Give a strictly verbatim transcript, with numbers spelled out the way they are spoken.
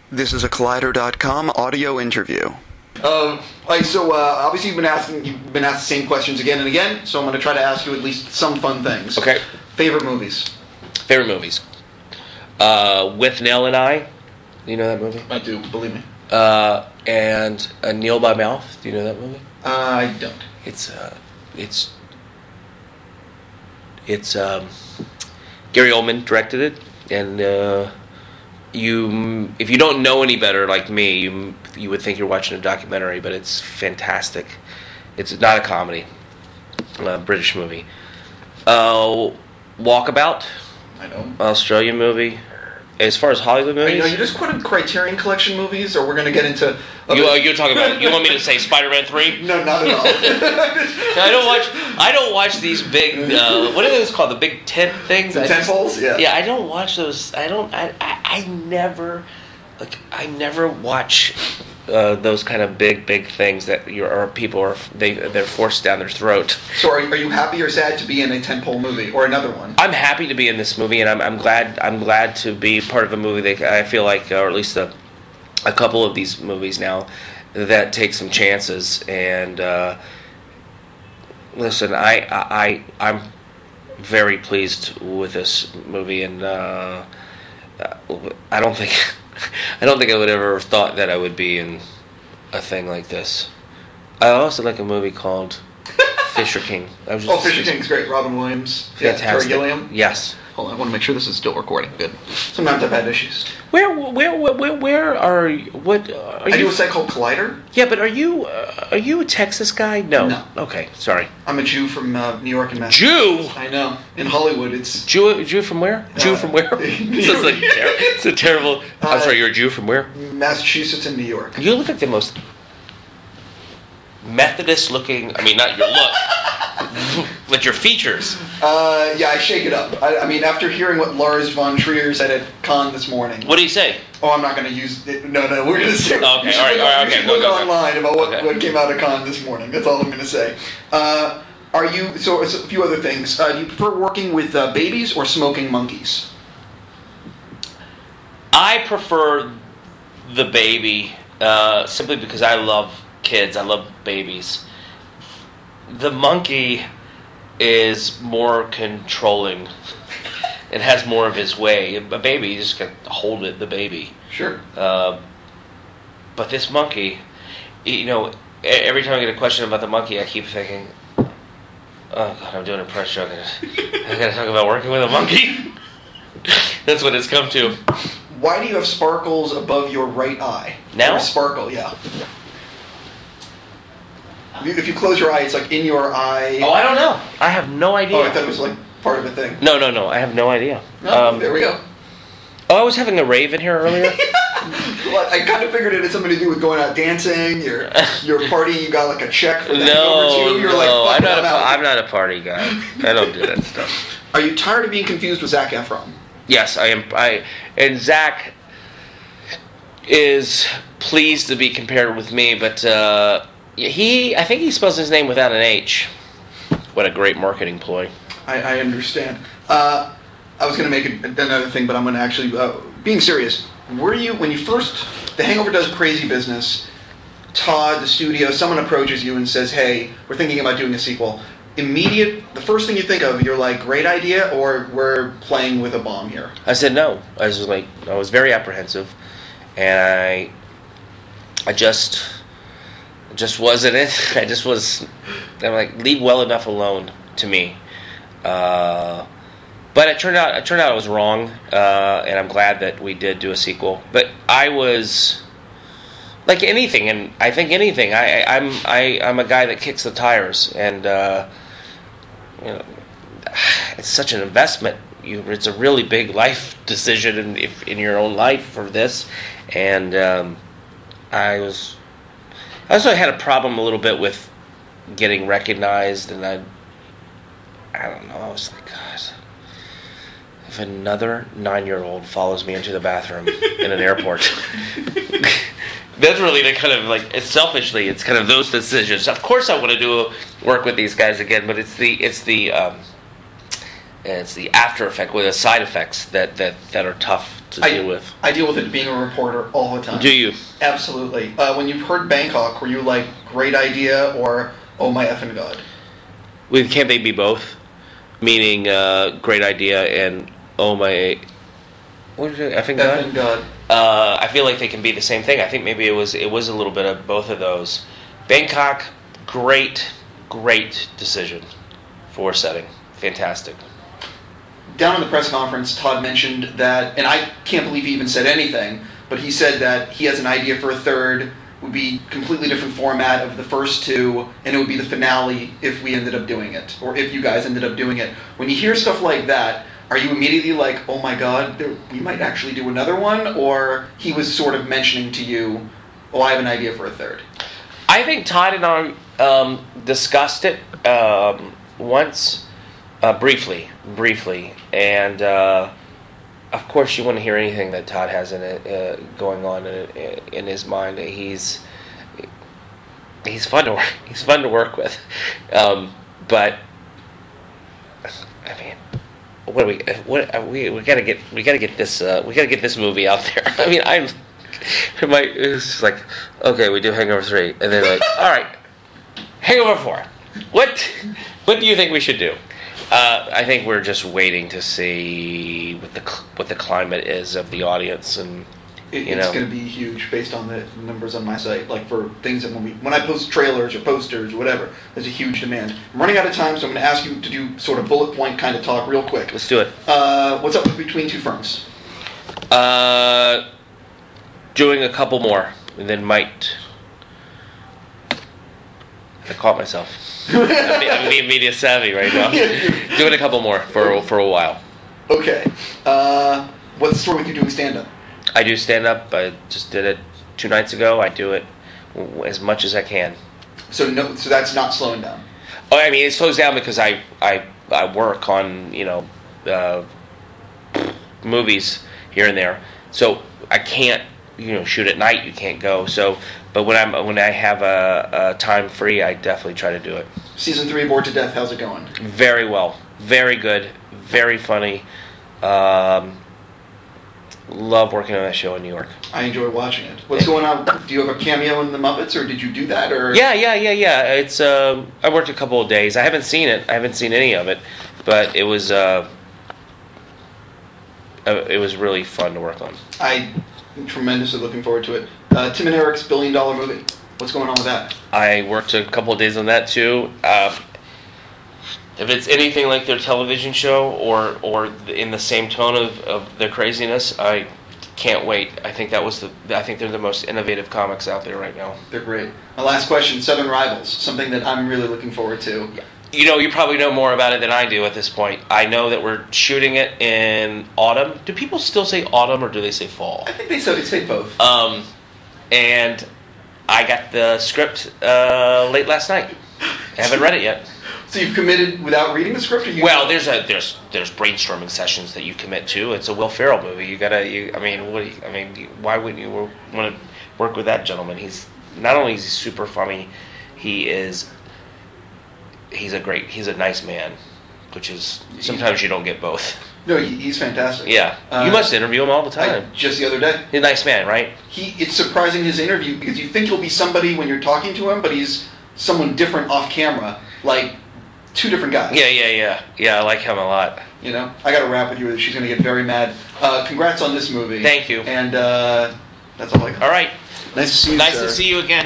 This is a Collider dot com audio interview. Um, like, so uh, obviously you've been asking, you've been asked the same questions again and again. So I'm going to try to ask you at least some fun things. Okay. Favorite movies? Favorite movies. Uh, With Nell and I. Do you know that movie? I do, believe me. Uh, and uh, Neil by Mouth. Do you know that movie? Uh, I don't. It's uh, it's it's um, Gary Oldman directed it, and uh, you if you don't know any better like me, you you would think you're watching a documentary, but it's fantastic. It's not a comedy, a British movie. Uh, Walkabout, I know. Australian movie. As far as Hollywood movies, I know you just quoted Criterion Collection movies, or we're going to get into. You, uh, you're talking about. You want me to say Spider-Man three? No, not at all. I don't watch. I don't watch these big. Uh, what are those called? The big tent things. The tent poles? Yeah. Yeah, I don't watch those. I don't. I. I, I never. Like I never watch uh, those kind of big, big things that your or people are they they're forced down their throat. So are, are you happy or sad to be in a tentpole movie or another one? I'm happy to be in this movie, and I'm I'm glad I'm glad to be part of a movie that I feel like, or at least a a couple of these movies now that take some chances. And uh, listen, I I I'm very pleased with this movie, and uh, I don't think. I don't think I would ever have thought that I would be in a thing like this. I also like a movie called Fisher King. I was just, Oh, Fisher King's great. Robin Williams. Fantastic. Yeah, Terry Gilliam. Yes. Hold on, I want to make sure this is still recording. Good. Sometimes I've had issues. Where, where, where, where are you? What are I you? do a site called Collider. Yeah, but are you? Uh, are you a Texas guy? No. No. Okay, sorry. I'm a Jew from uh, New York and Massachusetts. Jew. I know. In Hollywood, it's Jew. Jew from where? Uh, Jew from where? New It's, like ter- it's a terrible. I'm Uh, sorry. You're a Jew from where? Massachusetts and New York. You look like the most Methodist-looking. I mean, not your look, but your features. Uh, yeah, I shake it up. I, I mean, after hearing what Lars von Trier said at Cannes this morning. What do you say? Oh, I'm not going to use it. No, no, we're going to say. Oh, okay, you should all right, look, all right, you okay, should go, look go, go. online about what, Okay. what came out of Cannes this morning. That's all I'm going to say. Uh, are you, so it's a few other things. Uh, do you prefer working with uh, babies or smoking monkeys? I prefer the baby uh, simply because I love kids. I love babies. The monkey is more controlling. It has more of his way. A baby, you just got to hold it, the baby. Sure. Uh, but this monkey, you know, e- every time I get a question about the monkey, I keep thinking, oh God, I'm doing a press show. I gotta, I gotta talk about working with a monkey. That's what it's come to. Why do you have sparkles above your right eye? Now? Or sparkle, yeah. If you- If you close your eye, it's like in your eye. Oh, I don't know. I have no idea. Oh, I thought it was like part of a thing. No, no, no. I have no idea. No, Um, there we go. oh, I was having a rave in here earlier. Well, I kind of figured it had something to do with going out dancing. Your your party, you got like a check for that no, over to. You're no. like, fuck I'm it, not. I'm A, out. I'm not a party guy. I don't do that stuff. Are you tired of being confused with Zac Efron? Yes, I am. I and Zach is pleased to be compared with me, but uh, he. I think he spells his name without an H. What a great marketing ploy. I, I understand. Uh, I was going to make it another thing, but I'm going to actually, uh, being serious, were you, when you first, The Hangover does crazy business, Todd, the studio, someone approaches you and says, hey, we're thinking about doing a sequel. Immediate, the first thing you think of, you're like, great idea, or we're playing with a bomb here? I said no. I was like, I was very apprehensive, and I, I just, just wasn't it. I just was. I'm like, leave well enough alone to me. Uh, but it turned out, it turned out I was wrong, uh, and I'm glad that we did do a sequel. But I was, like anything, and I think anything. I, I I'm I I'm a guy that kicks the tires, and uh, you know, it's such an investment. You, it's a really big life decision in if, in your own life for this, and um, I was. I also had a problem a little bit with getting recognized, and I. I don't know. I was like, God, if another nine-year-old follows me into the bathroom in an airport. That's really the kind of like, it's selfishly, it's kind of those decisions. Of course, I want to do work with these guys again, but it's the it's the um, it's the after effect, with the side effects that, that, that are tough to I, deal with. I deal with it being a reporter all the time. Do you? Absolutely. Uh, when you heard Bangkok, were you like, great idea, or oh my effing god? Well, can't they be both? Meaning, uh, great idea and oh my, what did you effing god? Effing god. Uh, I feel like they can be the same thing. I think maybe it was it was a little bit of both of those. Bangkok, great, great decision for setting. Fantastic. Down in the press conference, Todd mentioned that, and I can't believe he even said anything, but he said that he has an idea for a third, would be completely different format of the first two, and it would be the finale if we ended up doing it, or if you guys ended up doing it. When you hear stuff like that, are you immediately like, oh my god, there, we might actually do another one? Or he was sort of mentioning to you, oh, I have an idea for a third? I think Todd and I um, discussed it um, once, uh, briefly, briefly, and uh, of course you want to hear anything that Todd has in it, uh, going on in, in his mind. He's he's fun to work. He's fun to work with, um, but I mean. What do we? What we? We gotta get. We gotta get this. Uh, we gotta get this movie out there. I mean, I'm. My it's like, okay, we do Hangover three, and then like, all right, Hangover four. What? What do you think we should do? Uh, I think we're just waiting to see what the what the climate is of the audience, and It, you it's know, going to be huge based on the numbers on my site. Like for things that when we when I post trailers or posters or whatever, there's a huge demand. I'm running out of time, so I'm going to ask you to do sort of bullet point kind of talk real quick. let's do it. Uh, what's up with Between Two Ferns? Uh, doing a couple more, and then might. I caught myself. I'm, be- I'm being media savvy right now. Doing a couple more for for a while. Okay. Uh, what's the story with you doing stand-up? I do stand up. I just did it two nights ago. I do it as much as I can. So no, so that's not slowing down. Oh, I mean, it slows down because I I, I work on you know uh, movies here and there, so I can't you know shoot at night. You can't go. So, but when I'm when I have a, a time free, I definitely try to do it. Season three, Bored to Death. How's it going? Very well, very good, very funny. Um, love working on that show in New York. I enjoy watching it. What's going on? Do you have a cameo in the Muppets, or did you do that? Or Yeah, yeah, yeah, yeah. It's um, I worked a couple of days. I haven't seen it. I haven't seen any of it, but it was uh, uh, it was really fun to work on. I'm tremendously looking forward to it. Uh, Tim and Eric's billion dollar movie. What's going on with that? I worked a couple of days on that too. Uh, if it's anything like their television show or or in the same tone of, of their craziness, I can't wait. I think that was the. I think they're the most innovative comics out there right now. They're great. My last question: Southern Rivals. Something that I'm really looking forward to. You know, you probably know more about it than I do at this point. I know that we're shooting it in autumn. Do people still say autumn or do they say fall? I think they say, they say both. Um, and I got the script uh, late last night. I haven't read it yet. So you've committed without reading the script? Or you Well, there's a there's there's brainstorming sessions that you commit to. It's a Will Ferrell movie. You gotta. You, I mean, what? Do you, I mean, why wouldn't you want to work with that gentleman? He's not only is he super funny, he is. He's a great. He's a nice man, which is sometimes you don't get both. No, he, he's fantastic. Yeah, Uh, you must interview him all the I, time. just the other day. He's a nice man, right? He. It's surprising his interview because you think he'll be somebody when you're talking to him, but he's someone different off camera, like two different guys. Yeah, yeah, yeah, yeah. I like him a lot. You know, I got to wrap with you. She's going to get very mad. Uh, congrats on this movie. Thank you. And uh, that's all I got. All right. Nice to see you. Nice sir. to see you again.